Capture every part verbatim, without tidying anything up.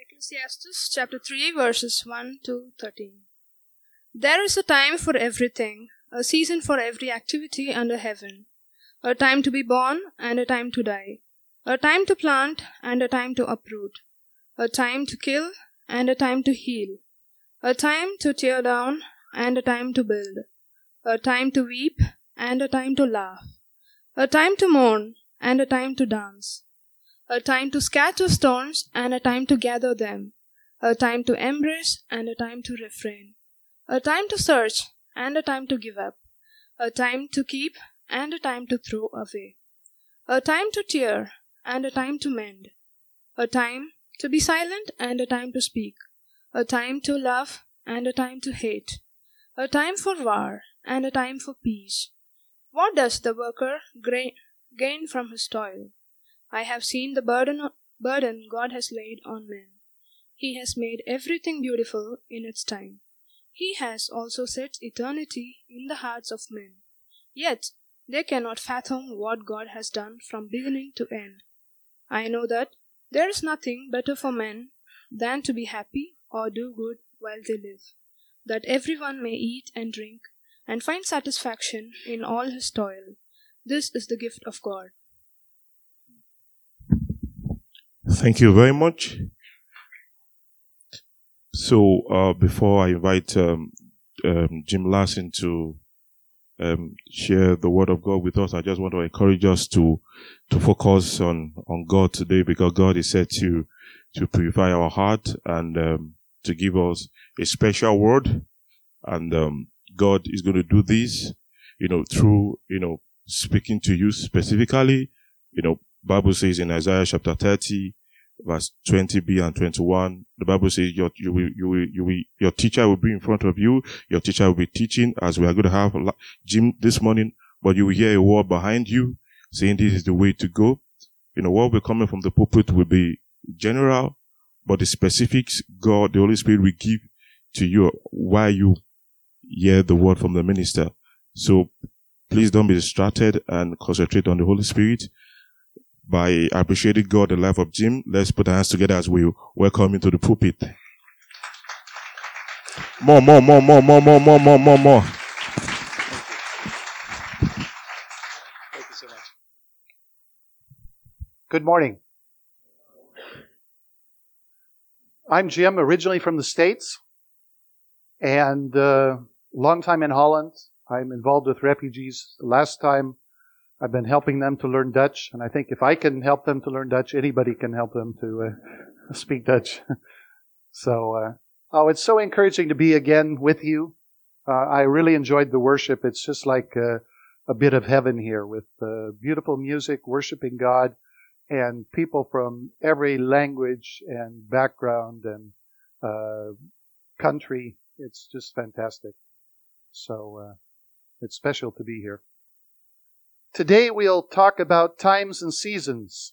Ecclesiastes chapter three verses one to thirteen. There is a time for everything, a season for every activity under heaven, a time to be born and a time to die, a time to plant and a time to uproot, a time to kill and a time to heal, a time to tear down and a time to build, a time to weep and a time to laugh, a time to mourn and a time to dance, a time to scatter stones and a time to gather them, a time to embrace and a time to refrain, a time to search and a time to give up, a time to keep and a time to throw away, a time to tear and a time to mend, a time to be silent and a time to speak, a time to love and a time to hate, a time for war and a time for peace. What does the worker gra- gain from his toil? I have seen the burden, burden God has laid on men. He has made everything beautiful in its time. He has also set eternity in the hearts of men. Yet they cannot fathom what God has done from beginning to end. I know that there is nothing better for men than to be happy or do good while they live, that everyone may eat and drink and find satisfaction in all his toil. This is the gift of God. Thank you very much. So, uh, before I invite um, um, Jim Larson to um, share the Word of God with us, I just want to encourage us to to focus on on God today, because God is said to to purify our heart and um, to give us a special word, and um, God is going to do this, you know, through you know speaking to you specifically. You know, Bible says in Isaiah chapter thirty. Verse twenty b and twenty-one, the Bible says your, you will, you will, you will, your teacher will be in front of you. Your teacher will be teaching, as we are going to have Jim this morning, but you will hear a word behind you saying this is the way to go. You know, what will be coming from the pulpit will be general, but the specifics God, the Holy Spirit will give to you while you hear the word from the minister. So please don't be distracted and concentrate on the Holy Spirit. By appreciating God, the life of Jim, let's put our hands together as we welcome him to the pulpit. More, more, more, more, more, more, more, more, more, more. Thank you. Thank you so much. Good morning. I'm Jim, originally from the States, and uh, long time in Holland. I'm involved with refugees. Last time I've been helping them to learn Dutch, and I think if I can help them to learn Dutch, anybody can help them to uh, speak Dutch. so, uh, oh, it's so encouraging to be again with you. Uh, I really enjoyed the worship. It's just like uh, a bit of heaven here with uh, beautiful music, worshiping God, and people from every language and background and uh, country. It's just fantastic. So, uh, it's special to be here. Today we'll talk about times and seasons.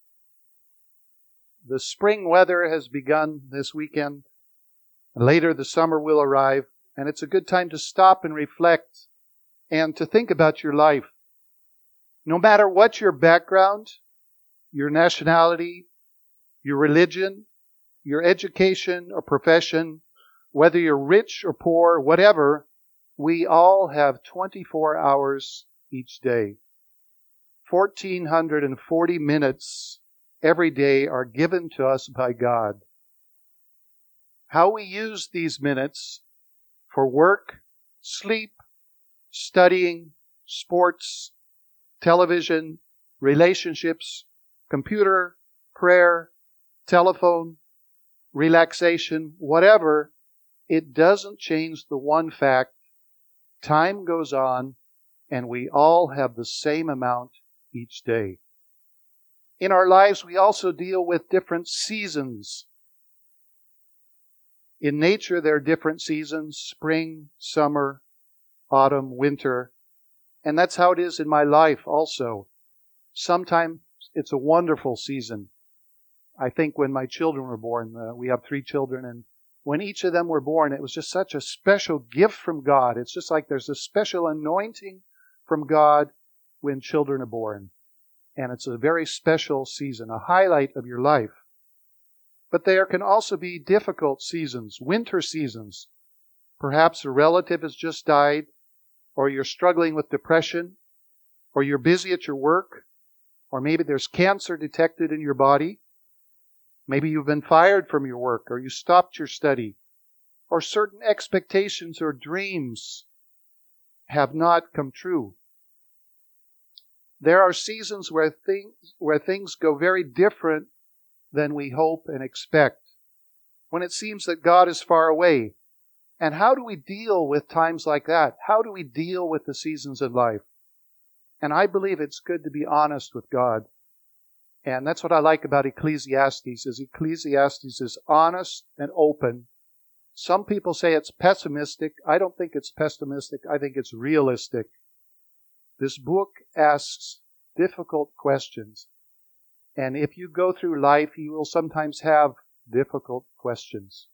The spring weather has begun this weekend. Later the summer will arrive, and it's a good time to stop and reflect and to think about your life. No matter what your background, your nationality, your religion, your education or profession, whether you're rich or poor, whatever, we all have twenty-four hours each day. one thousand four hundred forty minutes every day are given to us by God. How we use these minutes for work, sleep, studying, sports, television, relationships, computer, prayer, telephone, relaxation, whatever, it doesn't change the one fact: time goes on and we all have the same amount each day. In our lives, we also deal with different seasons. In nature, there are different seasons: spring, summer, autumn, winter. And that's how it is in my life also. Sometimes it's a wonderful season. I think when my children were born, uh, we have three children, and when each of them were born, it was just such a special gift from God. It's just like there's a special anointing from God when children are born. And it's a very special season, a highlight of your life. But there can also be difficult seasons, winter seasons. Perhaps a relative has just died, or you're struggling with depression, or you're busy at your work, or maybe there's cancer detected in your body. Maybe you've been fired from your work, or you stopped your study, or certain expectations or dreams have not come true. There are seasons where things, where things go very different than we hope and expect, when it seems that God is far away. And how do we deal with times like that? How do we deal with the seasons in life? And I believe it's good to be honest with God. And that's what I like about Ecclesiastes, is Ecclesiastes is honest and open. Some people say it's pessimistic. I don't think it's pessimistic. I think it's realistic. This book asks difficult questions. And if you go through life, you will sometimes have difficult questions.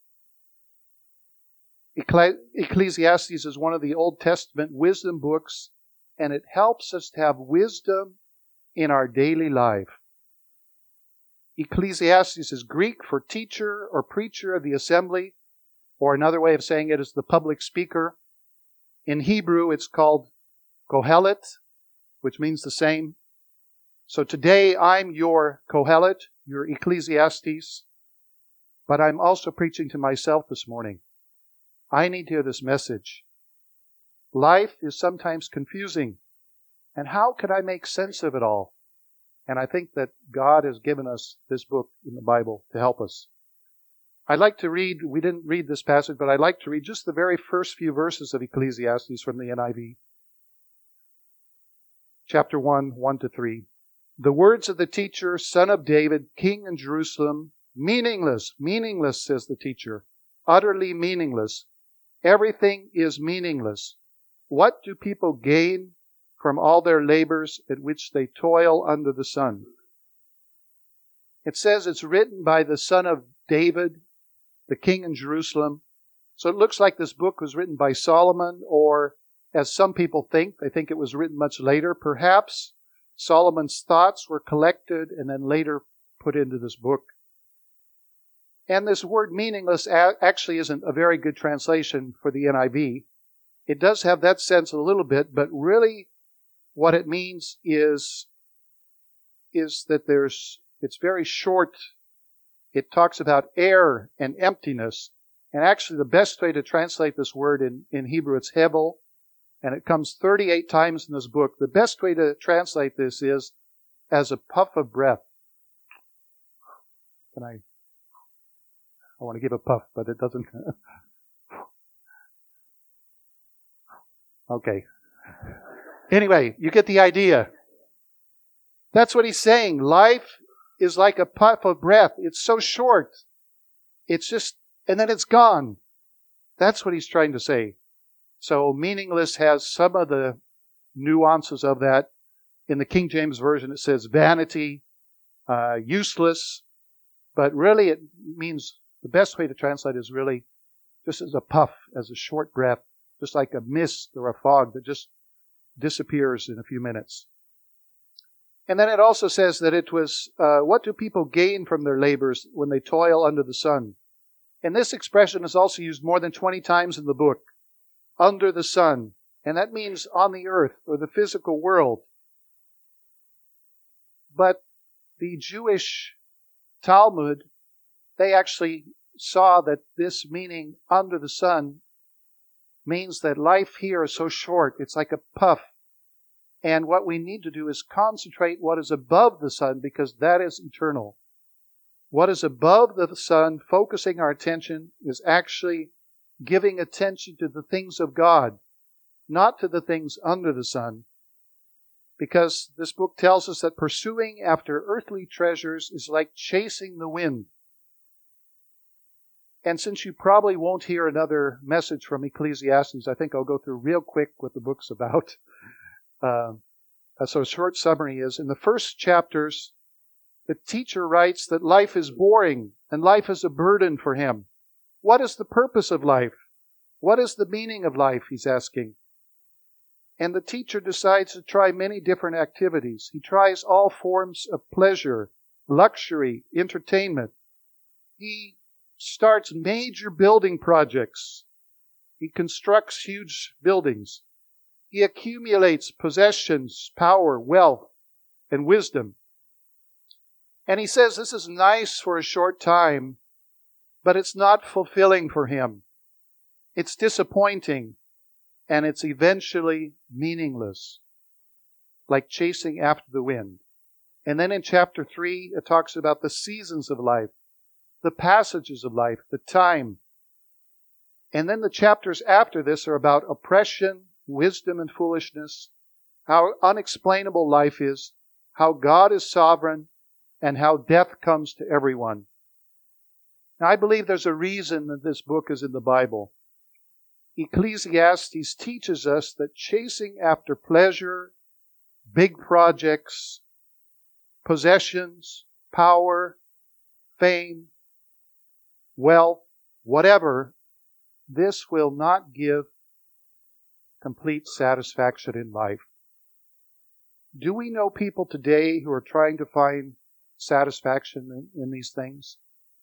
Ecclesiastes is one of the Old Testament wisdom books, and it helps us to have wisdom in our daily life. Ecclesiastes is Greek for teacher or preacher of the assembly, or another way of saying it is the public speaker. In Hebrew, it's called Kohelet, which means the same. So today, I'm your Kohelet, your Ecclesiastes, but I'm also preaching to myself this morning. I need to hear this message. Life is sometimes confusing, and how can I make sense of it all? And I think that God has given us this book in the Bible to help us. I'd like to read, we didn't read this passage, but I'd like to read just the very first few verses of Ecclesiastes from the N I V. Chapter one, one to three. The words of the teacher, son of David, king in Jerusalem, meaningless, meaningless, says the teacher, utterly meaningless. Everything is meaningless. What do people gain from all their labors at which they toil under the sun? It says it's written by the son of David, the king in Jerusalem. So it looks like this book was written by Solomon, or as some people think, they think it was written much later. Perhaps Solomon's thoughts were collected and then later put into this book. And this word meaningless actually isn't a very good translation for the N I V. It does have that sense a little bit, but really what it means is, is that there's, it's very short. It talks about air and emptiness. And actually the best way to translate this word in, in Hebrew, it's hevel, and it comes thirty-eight times in this book. The best way to translate this is as a puff of breath. Can I? I want to give a puff, but it doesn't. Okay. Anyway, you get the idea. That's what he's saying. Life is like a puff of breath. It's so short. It's just, and then it's gone. That's what he's trying to say. So meaningless has some of the nuances of that. In the King James Version, it says vanity, uh, useless, but really it means, the best way to translate is really just as a puff, as a short breath, just like a mist or a fog that just disappears in a few minutes. And then it also says that it was, uh, what do people gain from their labors when they toil under the sun? And this expression is also used more than twenty times in the book. Under the sun. And that means on the earth or the physical world. But the Jewish Talmud, they actually saw that this meaning under the sun means that life here is so short, it's like a puff. And what we need to do is concentrate what is above the sun, because that is eternal. What is above the sun, focusing our attention, is actually giving attention to the things of God, not to the things under the sun. Because this book tells us that pursuing after earthly treasures is like chasing the wind. And since you probably won't hear another message from Ecclesiastes, I think I'll go through real quick what the book's about. Uh, so a short summary is, in the first chapters, the teacher writes that life is boring and life is a burden for him. What is the purpose of life? What is the meaning of life, he's asking. And the teacher decides to try many different activities. He tries all forms of pleasure, luxury, entertainment. He starts major building projects. He constructs huge buildings. He accumulates possessions, power, wealth, and wisdom. And he says this is nice for a short time, but it's not fulfilling for him. It's disappointing, and it's eventually meaningless, like chasing after the wind. And then in chapter three, it talks about the seasons of life, the passages of life, the time. And then the chapters after this are about oppression, wisdom, and foolishness, how unexplainable life is, how God is sovereign, and how death comes to everyone. Now, I believe there's a reason that this book is in the Bible. Ecclesiastes teaches us that chasing after pleasure, big projects, possessions, power, fame, wealth, whatever, this will not give complete satisfaction in life. Do we know people today who are trying to find satisfaction in, in these things?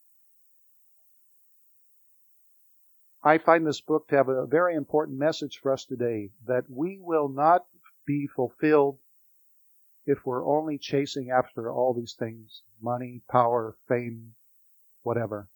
I find this book to have a very important message for us today, that we will not be fulfilled if we're only chasing after all these things, money, power, fame, whatever.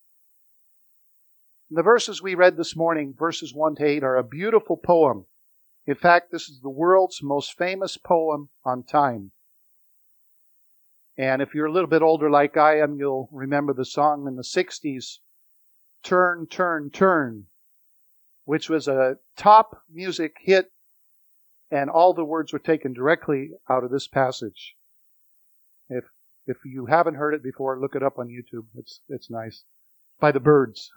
The verses we read this morning, verses one to eight, are a beautiful poem. In fact, this is the world's most famous poem on time. And if you're a little bit older like I am, you'll remember the song in the sixties, Turn, Turn, Turn, which was a top music hit, and all the words were taken directly out of this passage. If if you haven't heard it before, look it up on YouTube. It's it's nice. By the Byrds.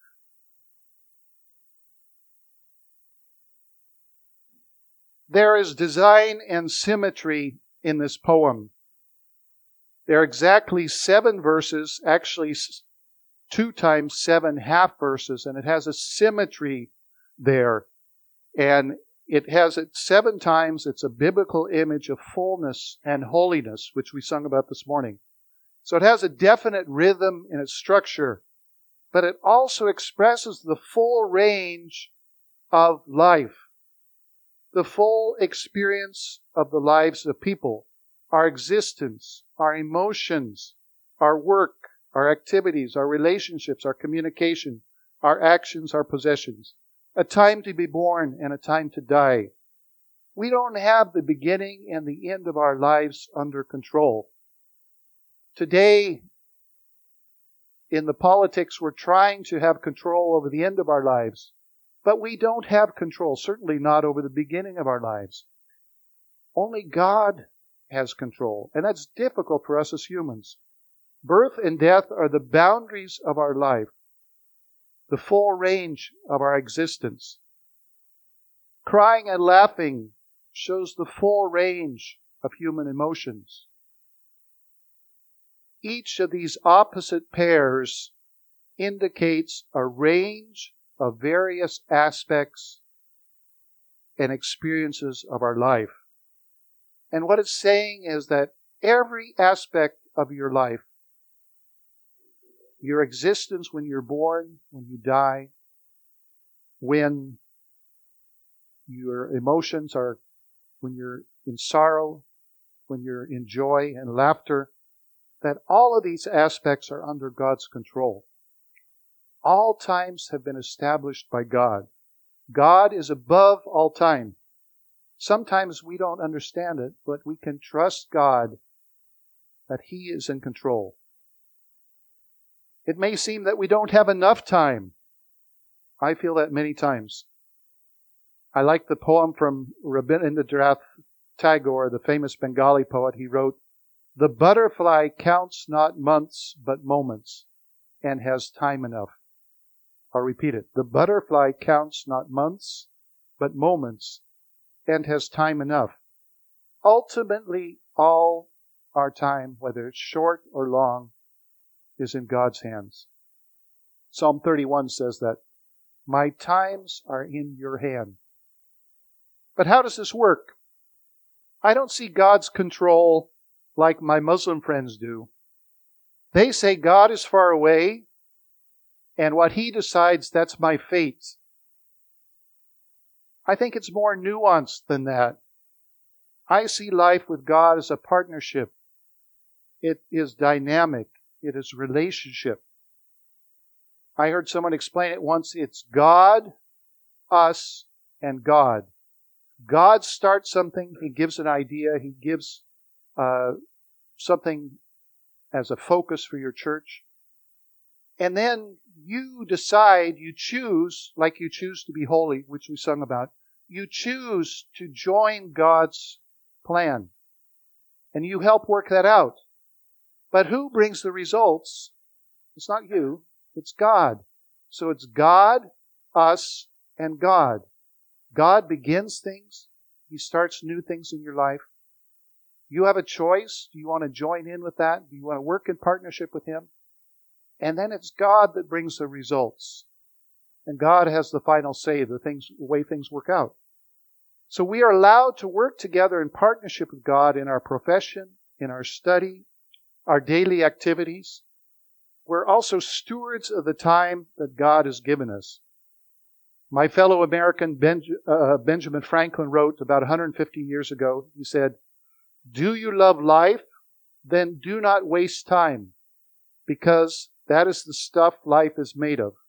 There is design and symmetry in this poem. There are exactly seven verses, actually two times seven half verses, and it has a symmetry there. And it has it seven times. It's a biblical image of fullness and holiness, which we sung about this morning. So it has a definite rhythm in its structure, but it also expresses the full range of life, the full experience of the lives of people, our existence, our emotions, our work, our activities, our relationships, our communication, our actions, our possessions. A time to be born and a time to die. We don't have the beginning and the end of our lives under control. Today, in the politics, we're trying to have control over the end of our lives. But we don't have control, certainly not over the beginning of our lives. Only God has control, and that's difficult for us as humans. Birth and death are the boundaries of our life, the full range of our existence. Crying and laughing shows the full range of human emotions. Each of these opposite pairs indicates a range of various aspects and experiences of our life. And what it's saying is that every aspect of your life, your existence when you're born, when you die, when your emotions are, when you're in sorrow, when you're in joy and laughter, that all of these aspects are under God's control. All times have been established by God. God is above all time. Sometimes we don't understand it, but we can trust God that He is in control. It may seem that we don't have enough time. I feel that many times. I like the poem from Rabindranath Tagore, the famous Bengali poet. He wrote, "The butterfly counts not months but moments and has time enough." I'll repeat it. The butterfly counts not months but moments and has time enough. Ultimately, all our time, whether it's short or long, is in God's hands. Psalm thirty-one says that, "My times are in your hand." But how does this work? I don't see God's control like my Muslim friends do. They say God is far away, and what He decides, that's my fate. I think it's more nuanced than that. I see life with God as a partnership. It is dynamic. It is relationship. I heard someone explain it once. It's God, us, and God. God starts something. He gives an idea. He gives uh, something as a focus for your church. And then you decide, you choose, like you choose to be holy, which we sung about, you choose to join God's plan. And you help work that out. But who brings the results? It's not you, it's God. So it's God, us, and God. God begins things. He starts new things in your life. You have a choice. Do you want to join in with that? Do you want to work in partnership with Him? And then it's God that brings the results. And God has the final say, the things, the way things work out. So we are allowed to work together in partnership with God in our profession, in our study, our daily activities. We're also stewards of the time that God has given us. My fellow American ben, uh, Benjamin Franklin wrote about one hundred fifty years ago, he said, "Do you love life? Then do not waste time, because that is the stuff life is made of."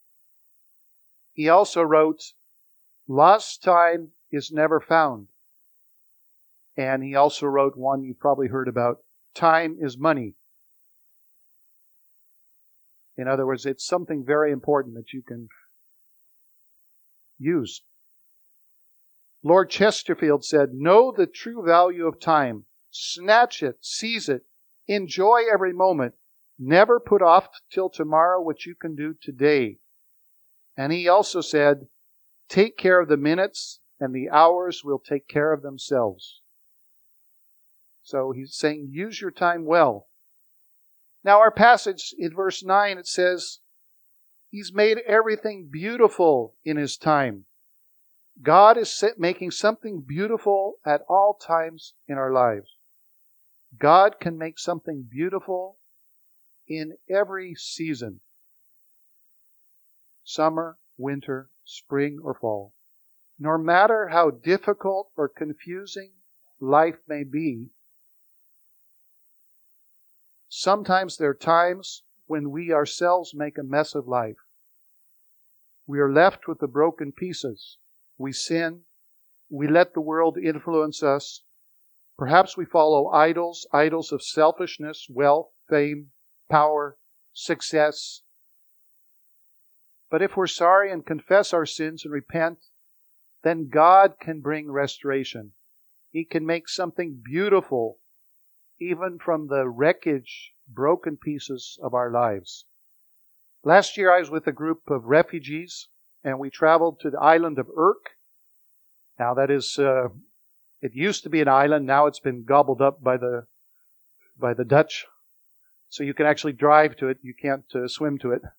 He also wrote, "Lost time is never found." And he also wrote one you probably heard about, "Time is money." In other words, it's something very important that you can use. Lord Chesterfield said, "Know the true value of time. Snatch it, seize it, enjoy every moment. Never put off till tomorrow what you can do today." And he also said, "Take care of the minutes, and the hours will take care of themselves." So he's saying, use your time well. Now our passage in verse nine, it says, He's made everything beautiful in His time. God is making something beautiful at all times in our lives. God can make something beautiful in every season. Summer, winter, spring, or fall. No matter how difficult or confusing life may be, sometimes there are times when we ourselves make a mess of life. We are left with the broken pieces. We sin. We let the world influence us. Perhaps we follow idols, idols of selfishness, wealth, fame, power, success. But if we're sorry and confess our sins and repent, then God can bring restoration. He can make something beautiful even from the wreckage, broken pieces of our lives. Last year I was with a group of refugees, and we traveled to the island of Urk. Now that is, uh, it used to be an island, now it's been gobbled up by the by the Dutch. So you can actually drive to it, you can't uh, swim to it.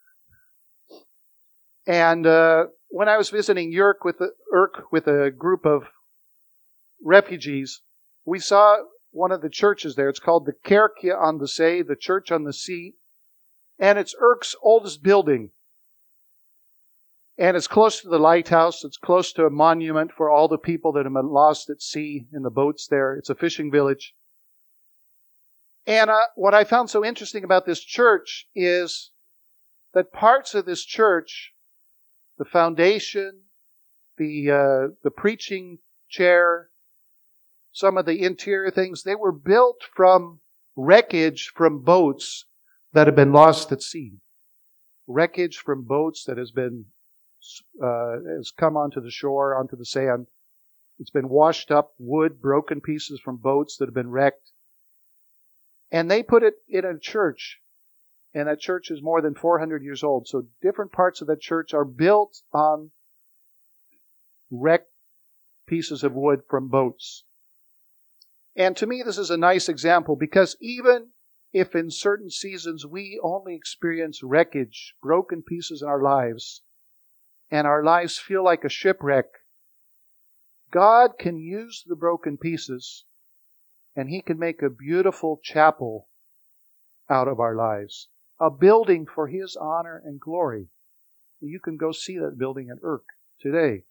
And uh, when I was visiting Urk with, a, Urk with a group of refugees, we saw one of the churches there. It's called the Kerkje aan de Zee, the Church on the Sea. And it's Urk's oldest building. And it's close to the lighthouse. It's close to a monument for all the people that have been lost at sea in the boats there. It's a fishing village. And uh, what I found so interesting about this church is that parts of this church, the foundation, the uh, the preaching chair, some of the interior things, they were built from wreckage from boats that have been lost at sea. Wreckage from boats that has been uh, has come onto the shore, onto the sand. It's been washed up, wood, broken pieces from boats that have been wrecked. And they put it in a church. And that church is more than four hundred years old. So different parts of that church are built on wrecked pieces of wood from boats. And to me, this is a nice example, because even if in certain seasons we only experience wreckage, broken pieces in our lives, and our lives feel like a shipwreck, God can use the broken pieces, and He can make a beautiful chapel out of our lives. A building for His honor and glory. You can go see that building at Urk today.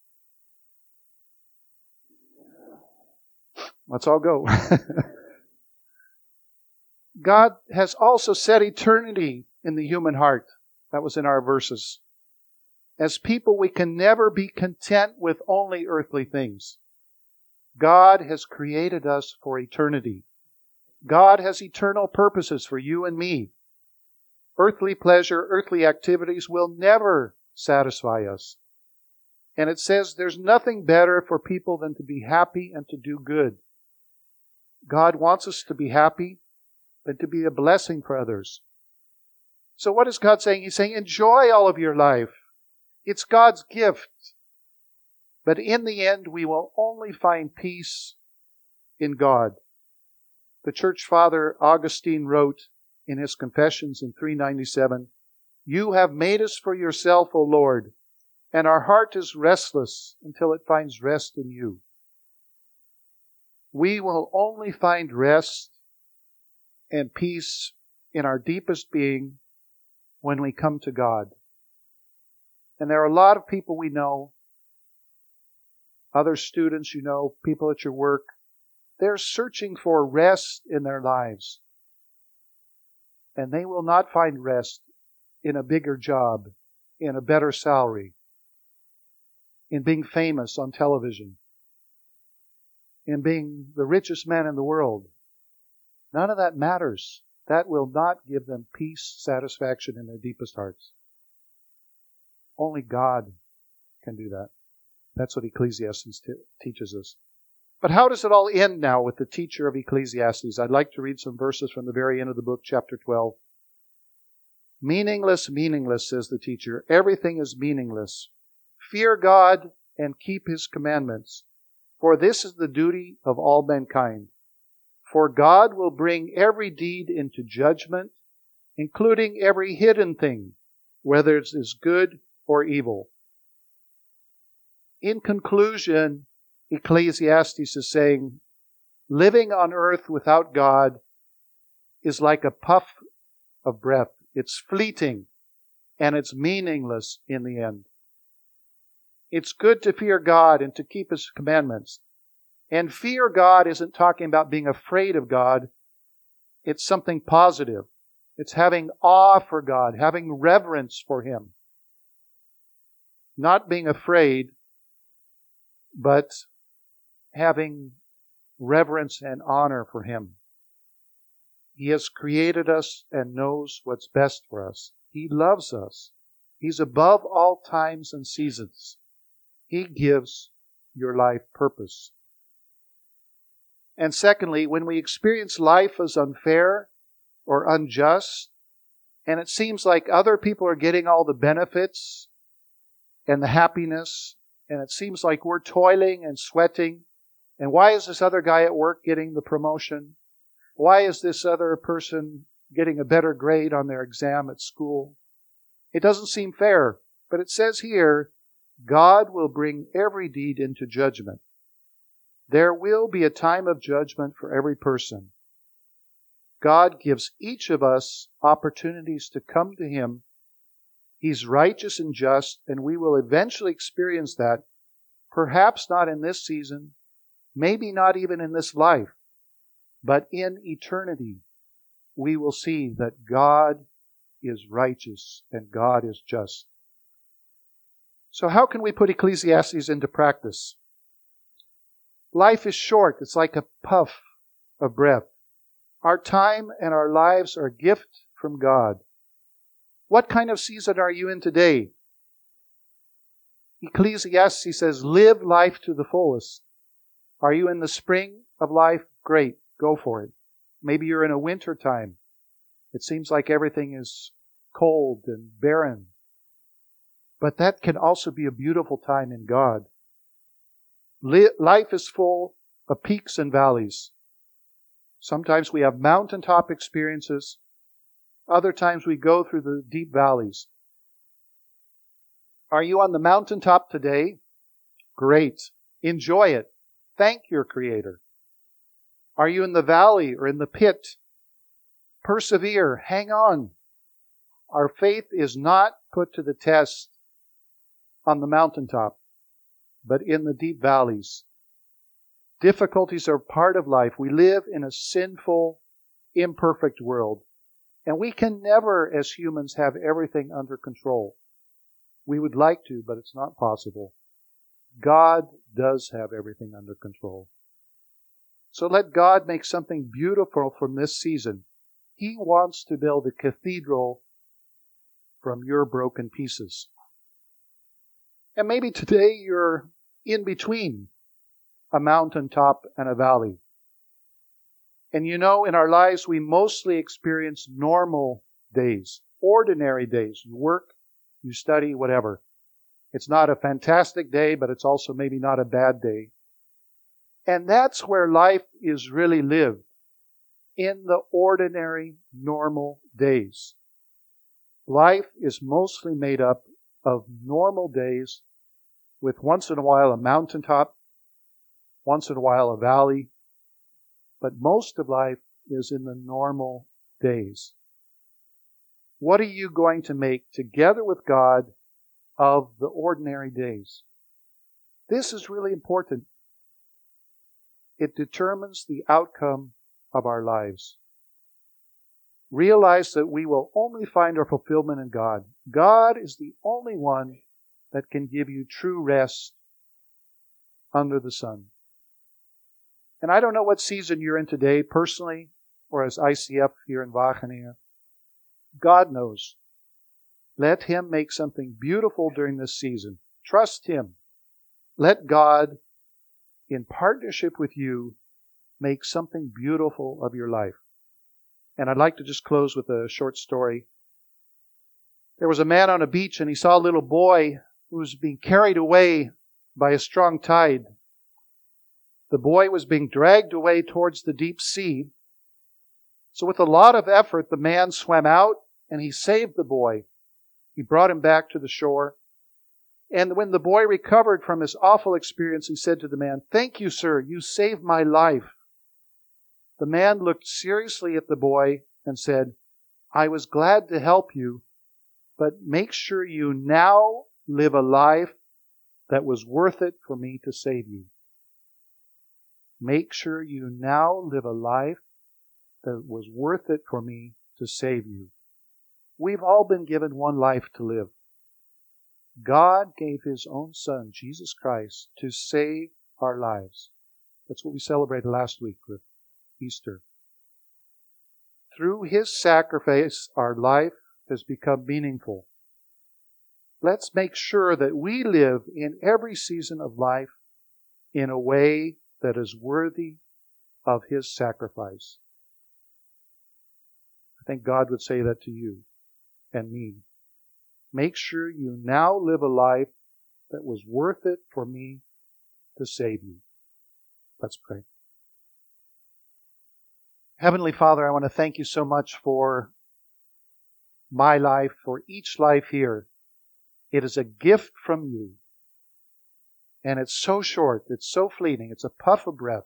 Let's all go. God has also set eternity in the human heart. That was in our verses. As people, we can never be content with only earthly things. God has created us for eternity. God has eternal purposes for you and me. Earthly pleasure, earthly activities will never satisfy us. And it says there's nothing better for people than to be happy and to do good. God wants us to be happy and to be a blessing for others. So what is God saying? He's saying, enjoy all of your life. It's God's gift. But in the end, we will only find peace in God. The church father Augustine wrote in his Confessions in three ninety-seven, "You have made us for yourself, O Lord, and our heart is restless until it finds rest in you." We will only find rest and peace in our deepest being when we come to God. And there are a lot of people we know, other students you know, people at your work, they're searching for rest in their lives. And they will not find rest in a bigger job, in a better salary, in being famous on television, in being the richest man in the world. None of that matters. That will not give them peace, satisfaction in their deepest hearts. Only God can do that. That's what Ecclesiastes t- teaches us. But how does it all end now with the teacher of Ecclesiastes? I'd like to read some verses from the very end of the book, chapter twelve. Meaningless, meaningless, says the teacher. Everything is meaningless. Fear God and keep His commandments, for this is the duty of all mankind. For God will bring every deed into judgment, including every hidden thing, whether it is good or evil. In conclusion, Ecclesiastes is saying, living on earth without God is like a puff of breath. It's fleeting and it's meaningless in the end. It's good to fear God and to keep His commandments. And fear God isn't talking about being afraid of God. It's something positive. It's having awe for God, having reverence for Him. Not being afraid, but having reverence and honor for Him. He has created us and knows what's best for us. He loves us. He's above all times and seasons. He gives your life purpose. And secondly, when we experience life as unfair or unjust, and it seems like other people are getting all the benefits and the happiness, and it seems like we're toiling and sweating, and why is this other guy at work getting the promotion? Why is this other person getting a better grade on their exam at school? It doesn't seem fair, but it says here, God will bring every deed into judgment. There will be a time of judgment for every person. God gives each of us opportunities to come to Him. He's righteous and just, and we will eventually experience that, perhaps not in this season, maybe not even in this life, but in eternity, we will see that God is righteous and God is just. So how can we put Ecclesiastes into practice? Life is short. It's like a puff of breath. Our time and our lives are a gift from God. What kind of season are you in today? Ecclesiastes says, live life to the fullest. Are you in the spring of life? Great. Go for it. Maybe you're in a winter time. It seems like everything is cold and barren. But that can also be a beautiful time in God. Life is full of peaks and valleys. Sometimes we have mountaintop experiences. Other times we go through the deep valleys. Are you on the mountaintop today? Great. Enjoy it. Thank your Creator. Are you in the valley or in the pit? Persevere. Hang on. Our faith is not put to the test on the mountaintop, but in the deep valleys. Difficulties are part of life. We live in a sinful, imperfect world. And we can never, as humans, have everything under control. We would like to, but it's not possible. God does have everything under control. So let God make something beautiful from this season. He wants to build a cathedral from your broken pieces. And maybe today you're in between a mountaintop and a valley. And you know, in our lives, we mostly experience normal days, ordinary days. You work, you study, whatever. It's not a fantastic day, but it's also maybe not a bad day. And that's where life is really lived, in the ordinary, normal days. Life is mostly made up of normal days with once in a while a mountaintop, once in a while a valley, but most of life is in the normal days. What are you going to make together with God of the ordinary days? This is really important. It determines the outcome of our lives. Realize that we will only find our fulfillment in God. God is the only one that can give you true rest under the sun. And I don't know what season you're in today, personally, or as I C F here in Wageningen. God knows. Let Him make something beautiful during this season. Trust Him. Let God, in partnership with you, make something beautiful of your life. And I'd like to just close with a short story. There was a man on a beach and he saw a little boy who was being carried away by a strong tide. The boy was being dragged away towards the deep sea. So with a lot of effort, the man swam out and he saved the boy. He brought him back to the shore. And when the boy recovered from his awful experience, he said to the man, "Thank you, sir. You saved my life." The man looked seriously at the boy and said, "I was glad to help you, but make sure you now live a life that was worth it for me to save you." Make sure you now live a life that was worth it for me to save you. We've all been given one life to live. God gave His own Son, Jesus Christ, to save our lives. That's what we celebrated last week with Easter. Through His sacrifice, our life has become meaningful. Let's make sure that we live in every season of life in a way that is worthy of His sacrifice. I think God would say that to you and me. Make sure you now live a life that was worth it for me to save you. Let's pray. Heavenly Father, I want to thank you so much for my life, for each life here. It is a gift from you. And it's so short, it's so fleeting, it's a puff of breath.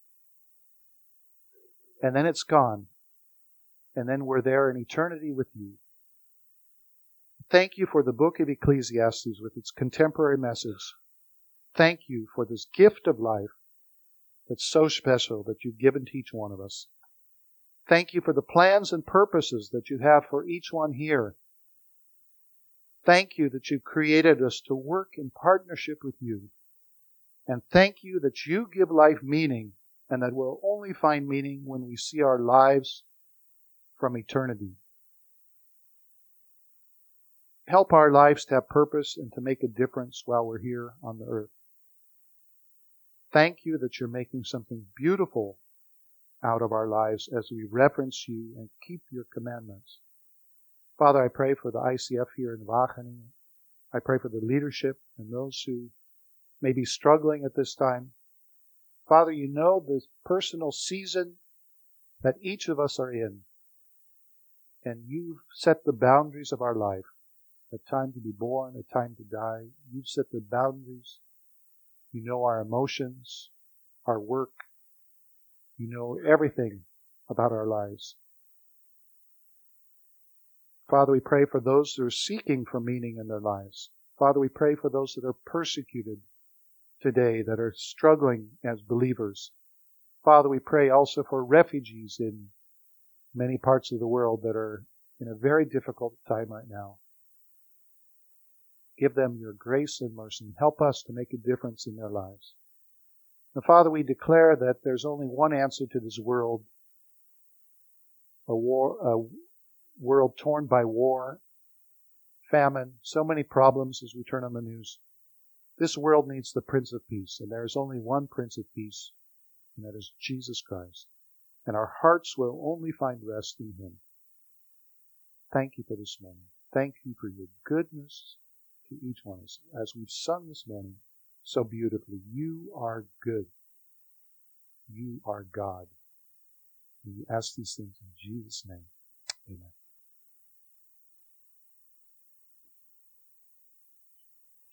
And then it's gone. And then we're there in eternity with you. Thank you for the book of Ecclesiastes with its contemporary message. Thank you for this gift of life that's so special that you've given to each one of us. Thank you for the plans and purposes that you have for each one here. Thank you that you've created us to work in partnership with you. And thank you that you give life meaning, and that we'll only find meaning when we see our lives from eternity. Help our lives to have purpose and to make a difference while we're here on the earth. Thank you that you're making something beautiful out of our lives as we reverence you and keep your commandments. Father, I pray for the I C F here in Wageningen. I pray for the leadership and those who may be struggling at this time. Father, you know this personal season that each of us are in. And you've set the boundaries of our life. A time to be born, a time to die. You've set the boundaries. You know our emotions, our work. You know everything about our lives. Father, we pray for those who are seeking for meaning in their lives. Father, we pray for those that are persecuted today, that are struggling as believers. Father, we pray also for refugees in many parts of the world that are in a very difficult time right now. Give them your grace and mercy, and help us to make a difference in their lives. And Father, we declare that there's only one answer to this world, a war, a world torn by war, famine, so many problems as we turn on the news. This world needs the Prince of Peace, and there is only one Prince of Peace, and that is Jesus Christ. And our hearts will only find rest in Him. Thank you for this morning. Thank you for your goodness to each one of us. As we've sung this morning so beautifully, you are good. You are God. We ask these things in Jesus' name. Amen.